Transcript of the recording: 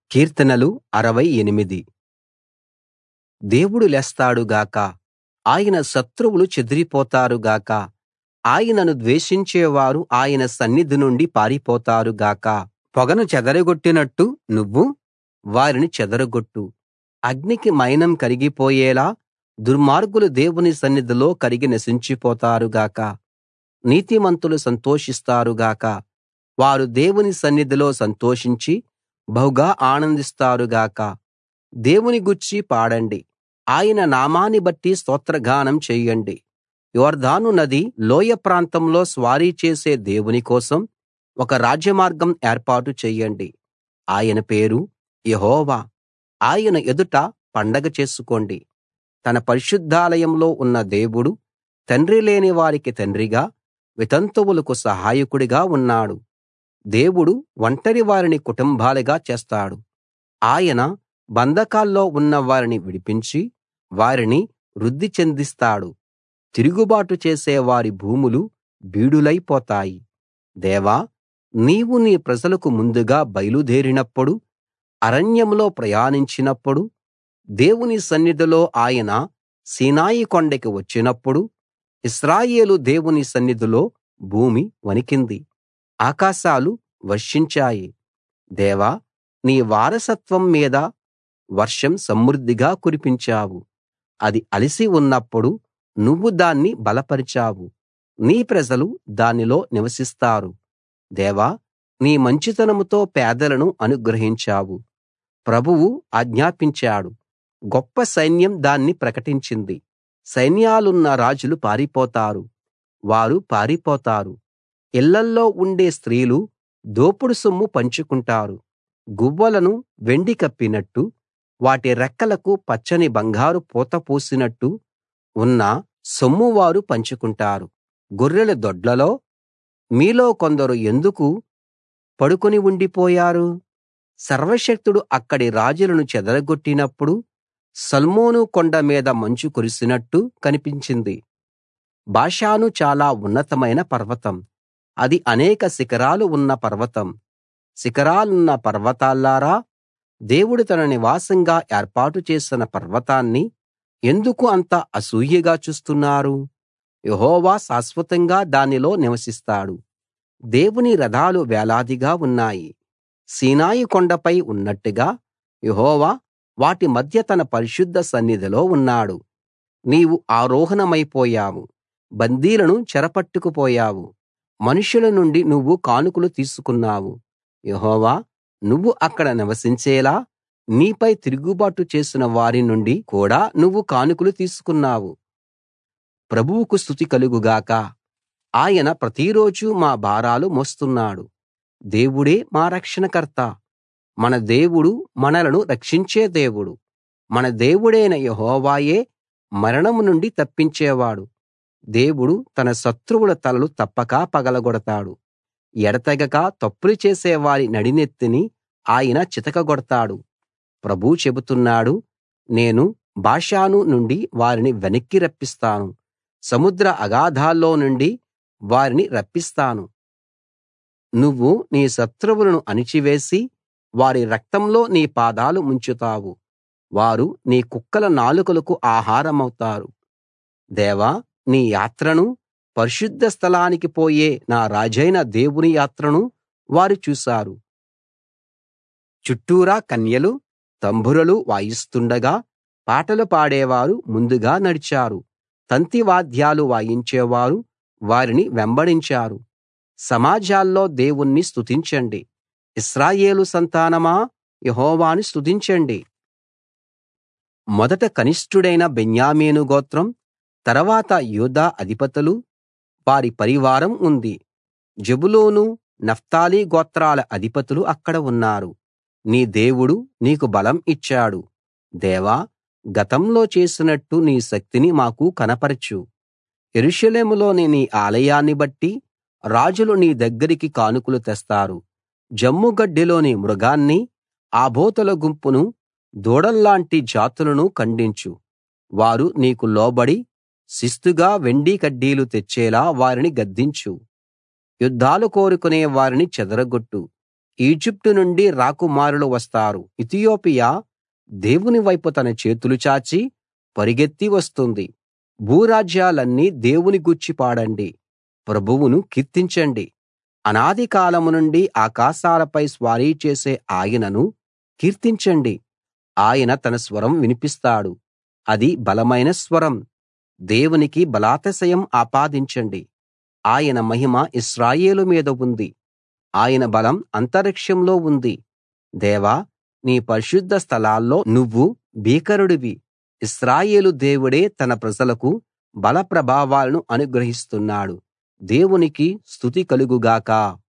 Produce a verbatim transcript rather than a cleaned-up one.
కీర్తనలు అరవై ఎనిమిది. దేవుడు లేస్తాడు గాక, ఆయన శత్రువులు చెదిరిపోతారు గాక, ఆయనను ద్వేషించేవారు ఆయన సన్నిధి నుండి పారిపోతారు గాక. పొగను చెదరగొట్టినట్టు నువ్వు వారిని చెదరగొట్టు. అగ్నికి మైనం కరిగిపోయేలా దుర్మార్గులు దేవుని సన్నిధిలో కరిగి నశించిపోతారు గాక. నీతిమంతులు సంతోషిస్తారు గాక, వారు దేవుని సన్నిధిలో సంతోషించి బహుగా ఆనందిస్తారు గాక. దేవుని గూర్చి పాడండి, ఆయన నామాన్ని బట్టి స్తోత్రగానం చెయ్యండి. యొర్దాను నది లోయ ప్రాంతంలో స్వారీ చేసే దేవుని కోసం ఒక రాజమార్గం ఏర్పాటు చెయ్యండి. ఆయన పేరు యెహోవా. ఆయన ఎదుట పండగ చేసుకోండి. తన పరిశుద్ధాలయంలో ఉన్న దేవుడు తండ్రి లేని వారికి తండ్రిగా, వితంతువులకు సహాయకుడిగా ఉన్నాడు. దేవుడు ఒంటరి వారిని కుటుంబాలుగా చేస్తాడు. ఆయన బంధకాల్లో ఉన్న వారిని విడిపించి వారిని వృద్ధి చెందిస్తాడు. తిరుగుబాటు చేసే వారి భూములు బీడులైపోతాయి. దేవా, నీవు నీ ప్రజలకు ముందుగా బయలుదేరినప్పుడు, అరణ్యంలో ప్రయాణించినప్పుడు, దేవుని సన్నిధిలో ఆయన సీనాయి కొండకి వచ్చినప్పుడు, ఇశ్రాయేలు దేవుని సన్నిధిలో భూమి వణికింది, ఆకాశాలు వర్షించాయి. దేవా, నీ వారసత్వం మీద వర్షం సమృద్ధిగా కురిపించావు. అది అలసి ఉన్నప్పుడు నువ్వు దాన్ని బలపరిచావు. నీ ప్రజలు దానిలో నివసిస్తారు. దేవా, నీ మంచితనంతో పేదలను అనుగ్రహించావు. ప్రభువు ఆజ్ఞాపించాడు, గొప్ప సైన్యం దాన్ని ప్రకటించింది. సైన్యాలున్న రాజులు పారిపోతారు, వారు పారిపోతారు. ఇళ్ళల్లో ఉండే స్త్రీలు దోపుడు సొమ్ము పంచుకుంటారు. గువ్వలను వెండి కప్పినట్టు, వాటి రెక్కలకు పచ్చని బంగారు పూత పూసినట్టు ఉన్న సొమ్ము వారు పంచుకుంటారు. గొర్రెల దొడ్లలో మీలో కొందరు ఎందుకు పడుకుని ఉండిపోయారు? సర్వశక్తుడు అక్కడి రాజులను చెదరగొట్టినప్పుడు సల్మోను కొండ మీద మంచు కురిసినట్టు కనిపించింది. బాషాను చాలా ఉన్నతమైన పర్వతం, అది అనేక శిఖరాలు ఉన్న పర్వతం. శిఖరాలున్న పర్వతాల్లారా, దేవుడు తన నివాసంగా ఏర్పాటు చేసిన పర్వతాన్ని ఎందుకు అంత అసూయగా చూస్తున్నారు? యెహోవా శాశ్వతంగా దానిలో నివసిస్తాడు. దేవుని రథాలు వేలాదిగా ఉన్నాయి. సీనాయి కొండపై ఉన్నట్టుగా యెహోవా వాటి మధ్య తన పరిశుద్ధ సన్నిధిలో ఉన్నాడు. నీవు ఆరోహణమైపోయావు, బందీలను చెరపట్టుకుపోయావు. మనుషుల నుండి నువ్వు కానుకలు తీసుకున్నావు. యెహోవా, నువ్వు అక్కడ నివసించేలా నీపై తిరుగుబాటు చేసిన వారి నుండి కూడా నువ్వు కానుకలు తీసుకున్నావు. ప్రభువుకు స్తుతి కలుగు గాక. ఆయన ప్రతిరోజూ మా భారాలు మోస్తున్నాడు. దేవుడే మా రక్షణకర్త. మన దేవుడు మనలను రక్షించే దేవుడు. మన దేవుడైన యెహోవాయే మరణం నుండి తప్పించేవాడు. దేవుడు తన శత్రువుల తలలు తప్పక పగలగొడతాడు. ఎడతెగక తప్పులు చేసే వారి నడినెత్తిని ఆయన చితకగొడతాడు. ప్రభువు చెబుతున్నాడు, నేను బాషాను నుండి వారిని వెనక్కి రప్పిస్తాను, సముద్ర అగాధాల్లో నుండి వారిని రప్పిస్తాను. నువ్వు నీ శత్రువులను అణిచివేసి వారి రక్తంలో నీ పాదాలు ముంచుతావు. వారు నీ కుక్కల నాలుకలకు ఆహారమవుతారు. దేవా, నీ యాత్రను, పరిశుద్ధ స్థలానికి పోయే నా రాజైన దేవుని యాత్రను వారు చూశారు. చుట్టూరా కన్యలు తంబురలు వాయిస్తుండగా పాటలు పాడేవారు ముందుగా నడిచారు. తంతి వాద్యాలు వాయించేవారు వారిని వెంబడించారు. సమాజాల్లో దేవుణ్ణి స్తుతించండి. ఇశ్రాయేలు సంతానమా, యెహోవాను స్తుతించండి. మొదట కనిష్ఠుడైన బెన్యామీను గోత్రం, తర్వాత యూదా అధిపతులు, వారి పరివారం ఉంది. జెబూలూను, నఫ్తాలి గోత్రాల అధిపతులు అక్కడ ఉన్నారు. నీ దేవుడు నీకు బలం ఇచ్చాడు. దేవా, గతంలో చేసినట్టు నీ శక్తిని మాకు కనపరచు. యెరూషలేములోని నీ ఆలయాన్ని బట్టి రాజులు నీ దగ్గరికి కానుకలు తెస్తారు. జమ్ముగడ్డిలోని మృగాన్ని, ఆబోతుల గుంపును, దూడల్లాంటి జాతులను ఖండించు. వారు నీకు లోబడి శిస్తుగా వెండి కడ్డీలు తెచ్చేలా వారిని గద్దించు. యుద్ధాలు కోరుకునే వారిని చెదరగొట్టు. ఈజిప్టు నుండి రాకుమారులు వస్తారు. ఇతియోపియా దేవుని వైపు తన చేతులు చాచి పరుగెత్తి వస్తుంది. భూరాజ్యాలన్నీ దేవుని గూర్చి పాడండి, ప్రభువును కీర్తించండి. అనాది కాలం నుండి ఆకాశాలపై స్వారీ చేసే ఆయనను కీర్తించండి. ఆయన తన స్వరం వినిపిస్తాడు, అది బలమైన స్వరం. దేవునికి బలాతిశయం ఆపాదించండి. ఆయన మహిమ ఇశ్రాయేలు మీద ఉంది, ఆయన బలం అంతరిక్షంలో ఉంది. దేవా, నీ పరిశుద్ధ స్థలాల్లో నువ్వు భీకరుడివి. ఇశ్రాయేలు దేవుడే తన ప్రజలకు బల ప్రభావాలను అనుగ్రహిస్తున్నాడు. దేవునికి స్తుతి కలుగు గాక.